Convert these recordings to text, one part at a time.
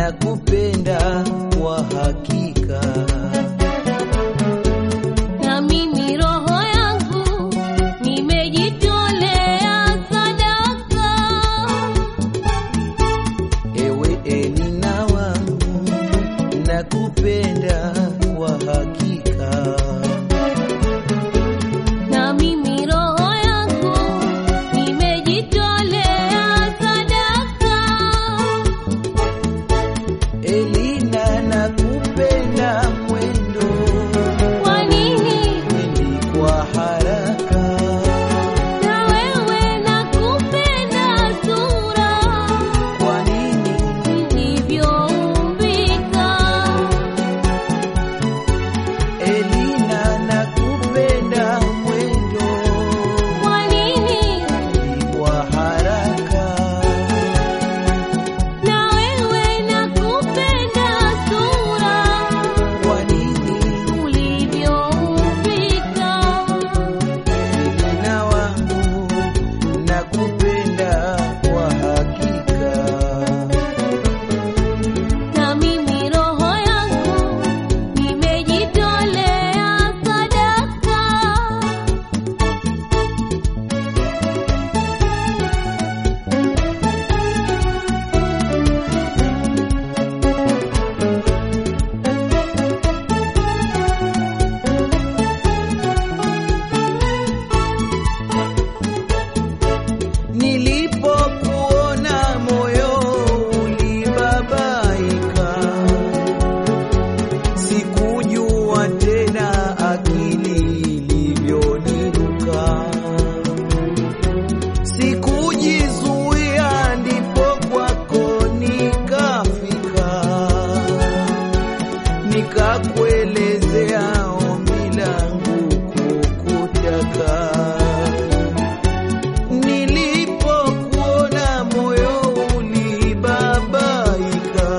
nakupenda kwa hakika. Na mimi roho yangu nimejitolea sadaka. Ewe Elina wangu, nakupenda kwa hakika. Na mimi roho yangu nimejitolea sadaka. Elina, nakupenda mwendo. Kwa nini? Wendi kwa haraka. Na wewe nakupenda sura. Kwa nini? Nilivyoumbika. Elina, nakupenda mwendo. Kwa nini? Wendi kwa haraka. Na wewe nakupenda sura. Kwa nini? Ulivyoumbika. Elina wangu, nakupenda kwa hakika. Na mimi roho yangu nimejitolea sadaka. Nilipokuona moyo ulibabaika, sikujua tena akili ilivyoniruka. Sikujizuia, ndipo kwako nikafika, nikakuelezea ombi langu kukutaka. Nilipokuona moyo ulibabaika,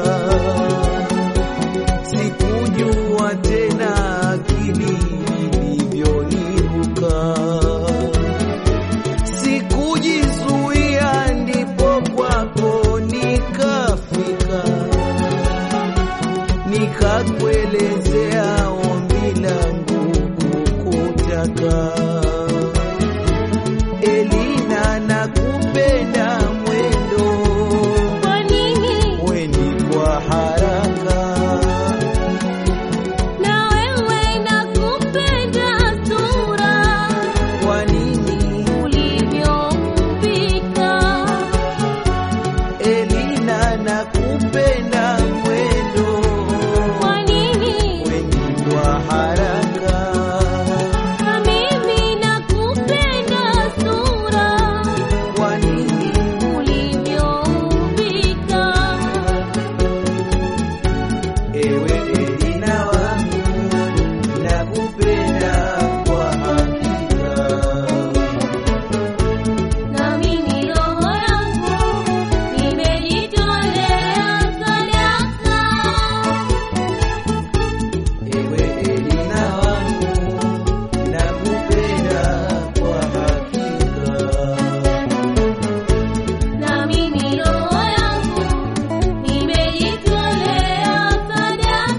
sikujua tena akili ilivyoniruka. Sikujizuia, ndipo kwako nikafika, nikakuelezea ombi langu kukutaka. Elina, nakupenda mwendo. Kwa nini? Wendi kwa haraka. Na wewe nakupenda sura. Kwa nini? Ulivyoumbika. Elina, nakupenda mwendo. Kwa nini? Wendi kwa haraka. Na mimi nakupenda sura. Kwa nini? Ulivyoumbika. Ewe Elina wangu, nakupenda kwa hakika. Na mimi roho yangu nimejitolea sadaka. Ewe Elina wangu, nakupenda kwa hakika. Na mimi roho yangu nimejitolea sadaka.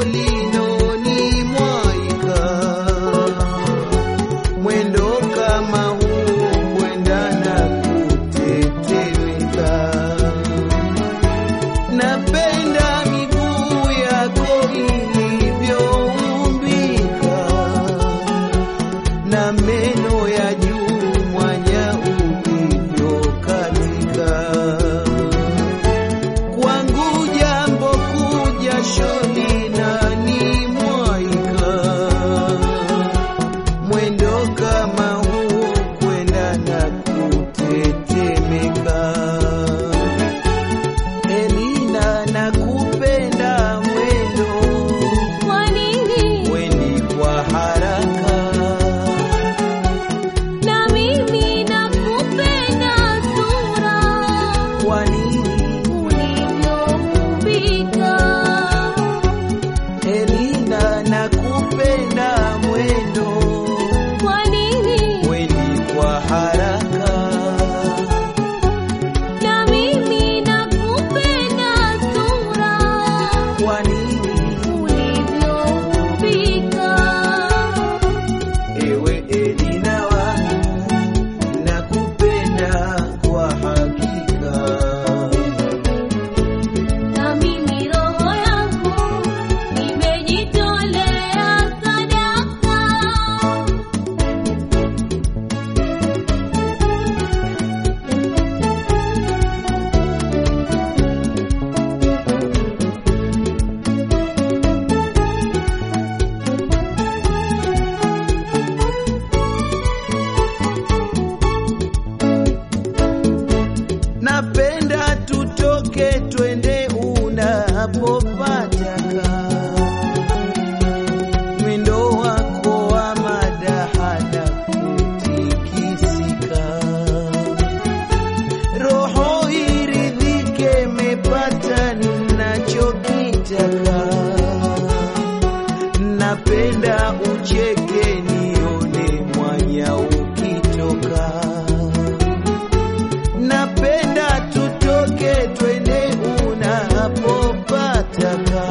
linoni mwaika, mwendo kama huu kwenda na kutetemeka. Napenda miguu yako ilivyoumbika, na meno ya juu mwanya ulivyokatika. Kwangu jambo kuja shoni na ni mwaika, mwendo kama huu kwenda na kutetemeka. Elina nakupenda mwendo, Kwa nini? weni kwa haraka. Na mimi nakupenda sura, Kwa nini? ulivyoumbika. Elina nakupenda mwendo, Kwa nini? weni kwa haraka. Na mimi nakupenda sura, Kwa nini? ulivyoumbika. Ewe Elina wangu, nakupenda kwa hakika. Na mimi roho yangu nimejitolea sadaka. Napenda tutoke twende unapopataka, mwendo wako wa madaha na kutikisika. Roho iridhike, mepata ninachokitaka. Napenda ucheke nione mwanya ukitoka. Napenda tutoke twende unapopataka,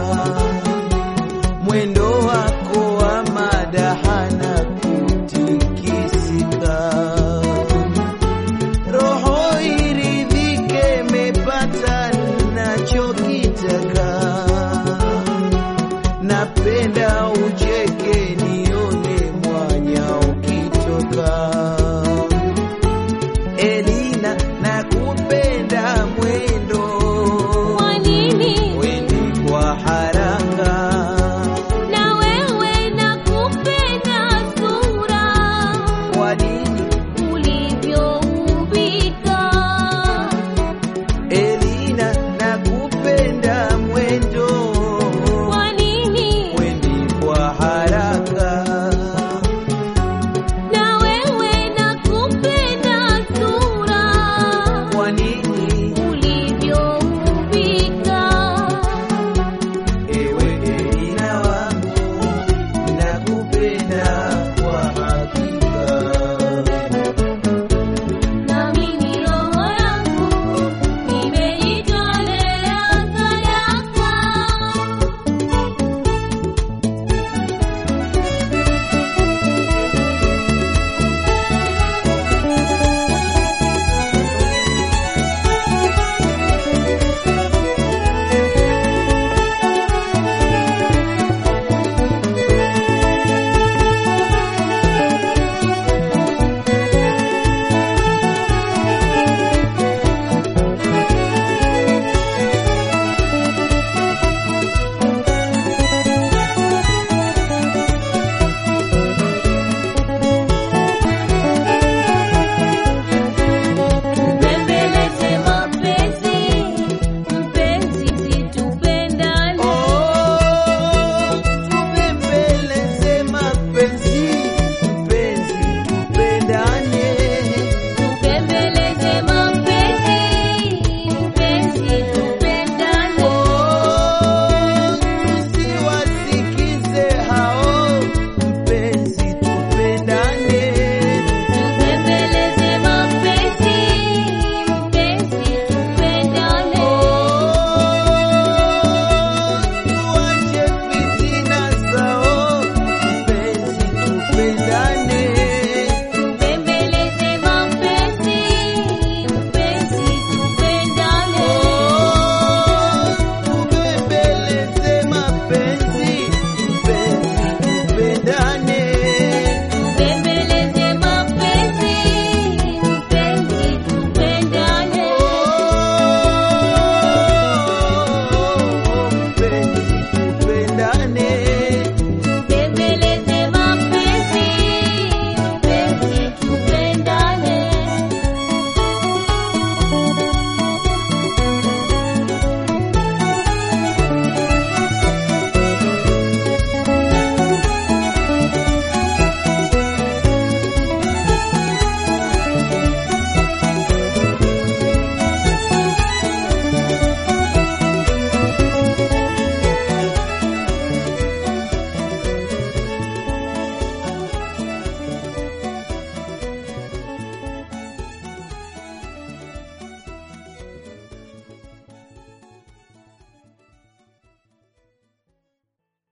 mwendo wako wa madaha na kutikisika. Roho iridhike, mepata nachokitaka. Napenda